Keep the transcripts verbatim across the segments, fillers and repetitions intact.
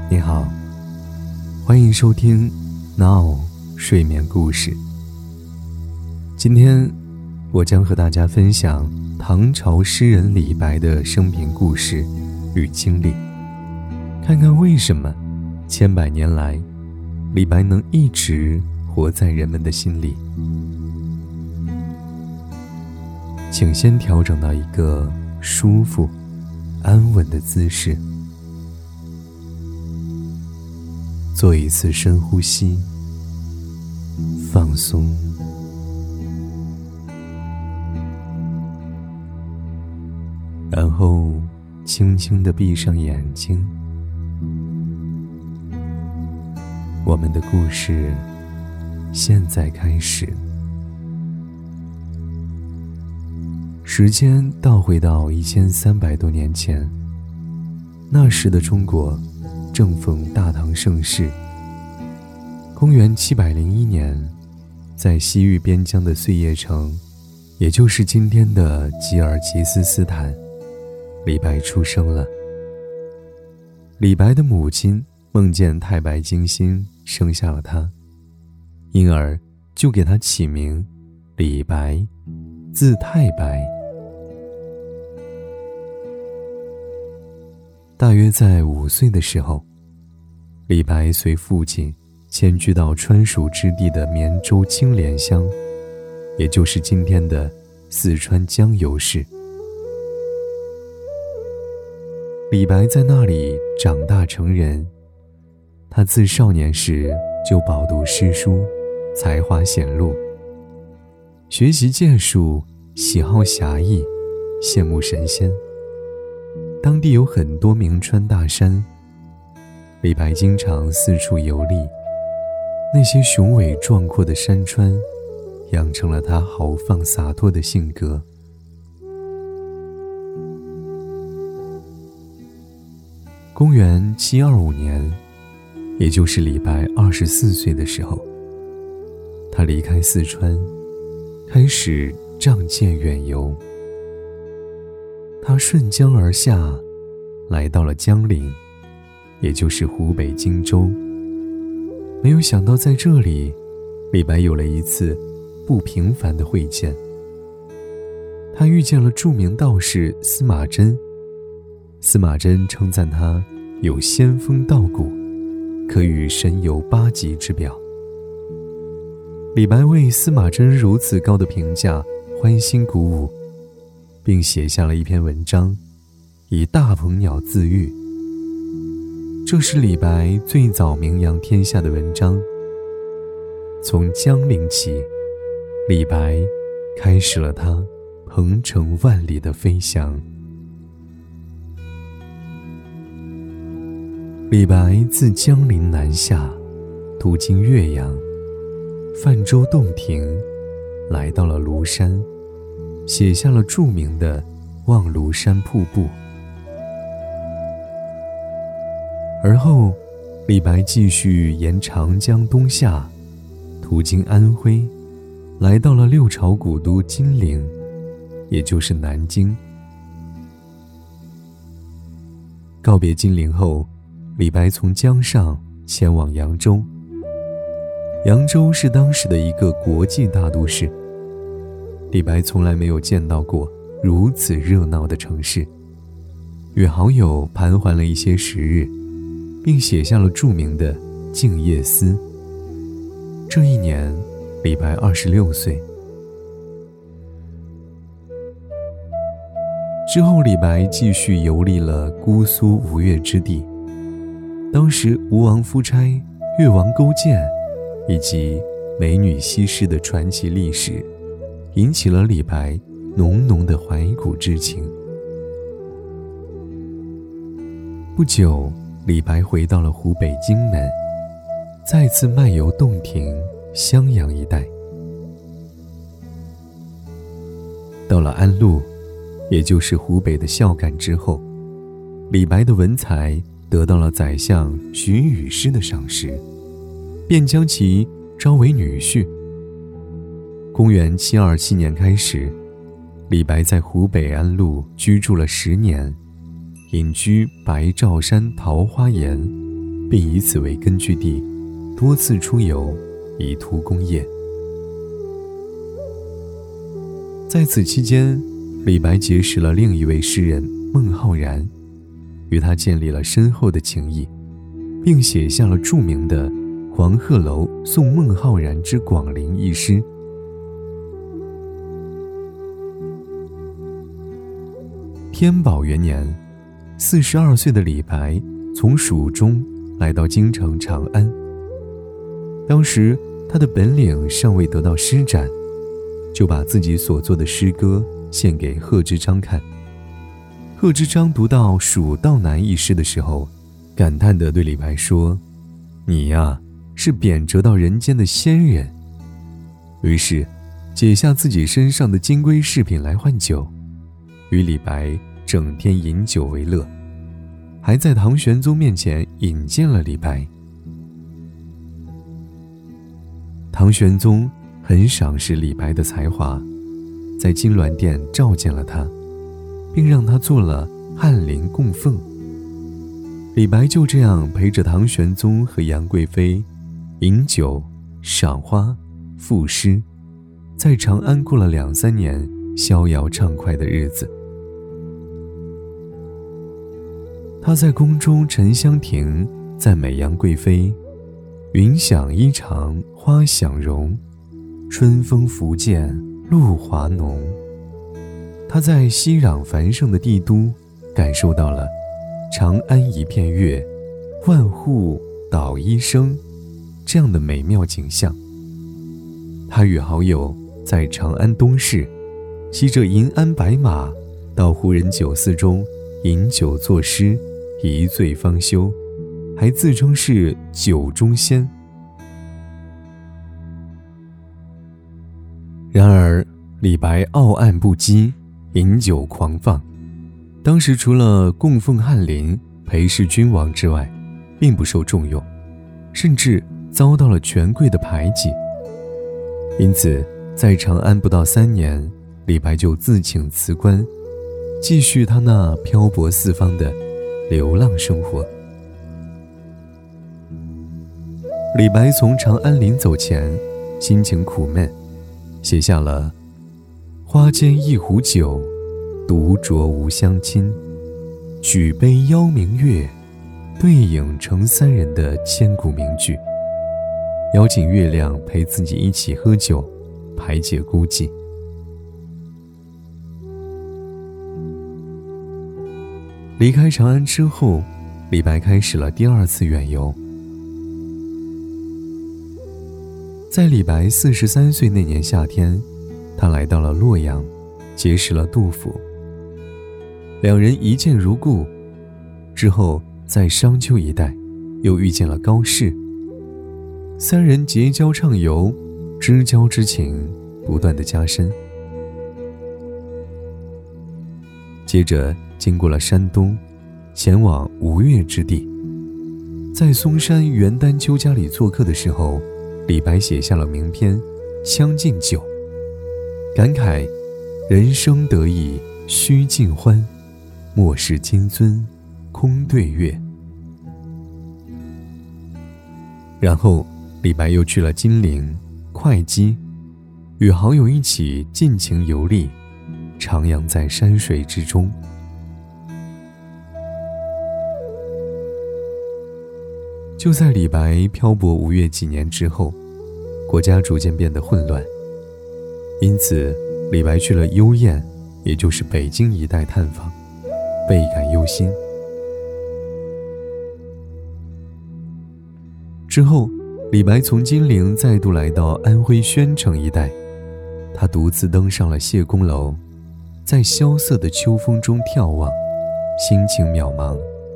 你好，欢迎收听 Now 睡眠故事。今天我将和大家分享唐朝诗人李白的生平故事与经历，看看为什么千百年来李白能一直活在人们的心里。请先调整到一个舒服安稳的姿势，做一次深呼吸，放松。然后轻轻地闭上眼睛。我们的故事现在开始。时间倒回到一千三百多年前，那时的中国正逢大唐盛世。公元七百零一年，在西域边疆的碎叶城，也就是今天的吉尔吉斯斯坦，李白出生了。李白的母亲梦见太白金星生下了他，因而就给他起名李白，字太白。大约在五岁的时候，李白随父亲迁居到川蜀之地的绵州青莲乡，也就是今天的四川江油市。李白在那里长大成人，他自少年时就饱读诗书，才华显露，学习剑术，喜好侠义，羡慕神仙。当地有很多名川大山，李白经常四处游历，那些雄伟壮阔的山川养成了他豪放洒脱的性格。公元七二五年，也就是李白二十四岁的时候，他离开四川，开始仗剑远游。他顺江而下，来到了江陵，也就是湖北荆州。没有想到在这里，李白有了一次不平凡的会见。他遇见了著名道士司马真，司马真称赞他有仙风道骨，可与神游八极之表。李白为司马真如此高的评价欢欣鼓舞，并写下了一篇文章，以大鹏鸟自喻。这是李白最早名扬天下的文章。从江陵起，李白开始了他鹏程万里的飞翔。李白自江陵南下，途经岳阳、泛舟洞庭，来到了庐山，写下了著名的望庐山瀑布。而后李白继续沿长江东下，途经安徽，来到了六朝古都金陵，也就是南京。告别金陵后，李白从江上前往扬州。扬州是当时的一个国际大都市，李白从来没有见到过如此热闹的城市，与好友盘桓了一些时日，并写下了著名的《静夜思》。这一年，李白二十六岁。之后，李白继续游历了姑苏吴越之地。当时吴王夫差、越王勾践以及美女西施的传奇历史，引起了李白浓浓的怀古之情。不久，李白回到了湖北荆门，再次漫游洞庭、襄阳一带。到了安陆，也就是湖北的孝感之后，李白的文采得到了宰相徐与师的赏识，便将其招为女婿。公元七二七年开始，李白在湖北安陆居住了十年，隐居白兆山桃花岩， 并以此为根据地，多次出游，以图功业。在此期间，李白结识了另一位诗人孟浩然，与他建立了深厚的情谊，并写下了著名的《黄鹤楼送孟浩然之广陵》一诗。天宝元年，四十二岁的李白从蜀中来到京城长安。当时他的本领尚未得到施展，就把自己所作的诗歌献给贺知章看。贺知章读到《蜀道难》一诗的时候，感叹地对李白说：“你呀，是贬谪到人间的仙人。”于是解下自己身上的金龟饰品来换酒，与李白整天饮酒为乐，还在唐玄宗面前引荐了李白。唐玄宗很赏识李白的才华，在金銮殿召见了他，并让他做了翰林供奉。李白就这样陪着唐玄宗和杨贵妃饮酒、赏花、赋诗，在长安过了两三年逍遥畅快的日子。他在宫中沉香亭赞美杨贵妃：“云想衣裳花想容，春风拂槛露华浓。”他在熙攘繁盛的帝都感受到了长安一片月，万户捣衣声这样的美妙景象。他与好友在长安东市骑着银鞍白马，到胡人酒肆中饮酒作诗，一醉方休，还自称是酒中仙。然而李白傲岸不羁，饮酒狂放，当时除了供奉翰林、陪侍君王之外，并不受重用，甚至遭到了权贵的排挤。因此在长安不到三年，李白就自请辞官，继续他那漂泊四方的流浪生活。李白从长安临走前，心情苦闷，写下了“花间一壶酒，独酌无相亲。举杯邀明月，对影成三人”的千古名句，邀请月亮陪自己一起喝酒，排解孤寂。离开长安之后，李白开始了第二次远游。在李白四十三岁那年夏天，他来到了洛阳，结识了杜甫。两人一见如故，之后在商丘一带又遇见了高适。三人结交畅游，知交之情不断的加深。接着经过了山东，前往吴越之地。在嵩山元丹丘家里做客的时候，李白写下了名篇《将进酒》，感慨人生得意须尽欢，莫使金樽空对月。然后李白又去了金陵、会稽，与好友一起尽情游历，徜徉在山水之中。就在李白漂泊吴越几年之后，国家逐渐变得混乱，因此李白去了幽燕，也就是北京一带探访，倍感忧心。之后李白从金陵再度来到安徽宣城一带，他独自登上了谢公楼，在萧瑟的秋风中眺望，心情渺茫。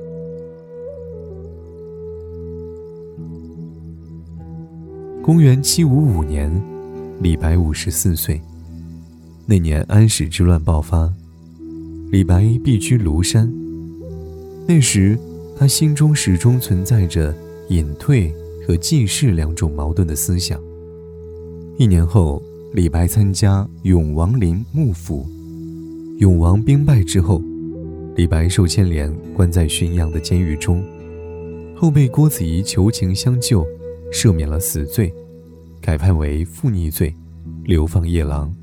公元七五五年，李白五十四岁。那年安史之乱爆发，李白避居庐山。那时他心中始终存在着隐退和济世两种矛盾的思想。一年后，李白参加永王陵幕府，永王兵败之后，李白受牵连关在浔阳的监狱中。 后被郭子仪求情相救，赦免了死罪，改判为负逆罪，流放夜郎。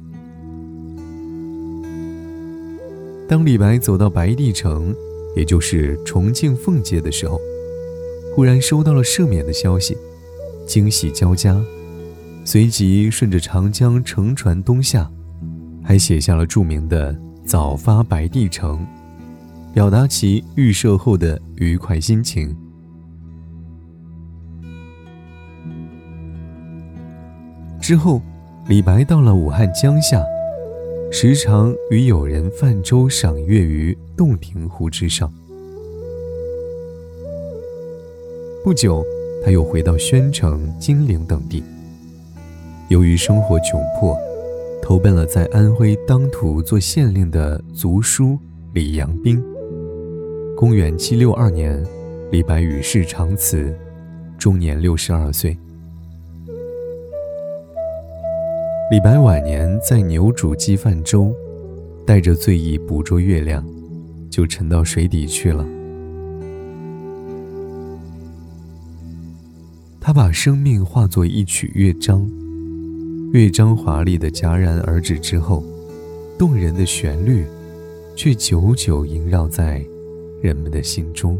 当李白走到白帝城，也就是重庆奉节的时候，忽然收到了赦免的消息，惊喜交加，随即顺着长江乘船东下，还写下了著名的《早发白帝城》，表达其预赦后的愉快心情。之后，李白到了武汉江夏，时常与友人泛舟赏月于洞庭湖之上。不久，他又回到宣城、金陵等地。由于生活窘迫，投奔了在安徽当涂做县令的族叔李阳冰。公元七六二年，李白与世长辞，终年六十二岁。李白晚年在牛渚矶泛舟，带着醉意捕捉月亮，就沉到水底去了。他把生命化作一曲乐章，乐章华丽的戛然而止之后，动人的旋律却久久萦绕在人们的心中。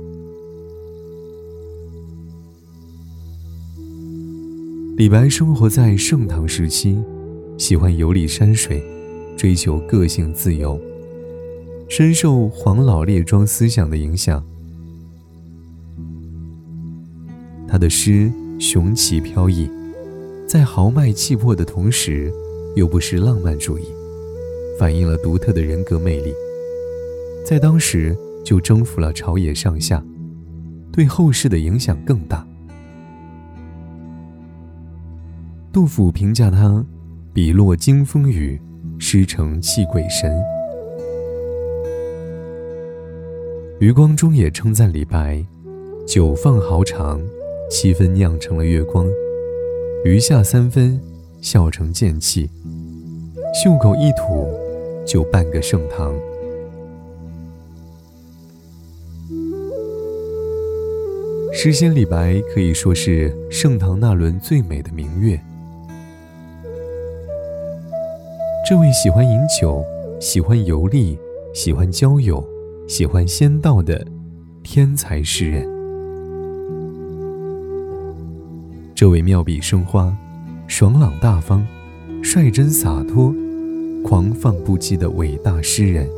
李白生活在盛唐时期，喜欢游历山水，追求个性自由，深受黄老列庄思想的影响。他的诗雄奇飘逸，在豪迈气魄的同时，又不失浪漫主义，反映了独特的人格魅力，在当时就征服了朝野上下，对后世的影响更大。杜甫评价他笔落惊风雨，诗成泣鬼神。余光中也称赞李白酒放豪长，七分酿成了月光，余下三分笑成剑气，袖口一吐就半个盛唐。诗仙李白可以说是盛唐那轮最美的明月。这位喜欢饮酒、喜欢游历、喜欢交友、喜欢仙道的天才诗人，这位妙笔生花、爽朗大方、率真洒脱、狂放不羁的伟大诗人，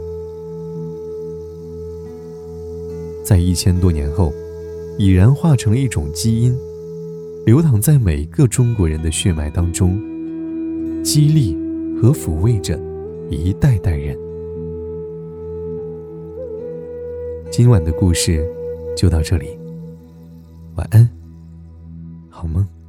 在一千多年后，已然化成了一种基因，流淌在每个中国人的血脉当中，激励和抚慰着一代代人。今晚的故事就到这里，晚安，好梦。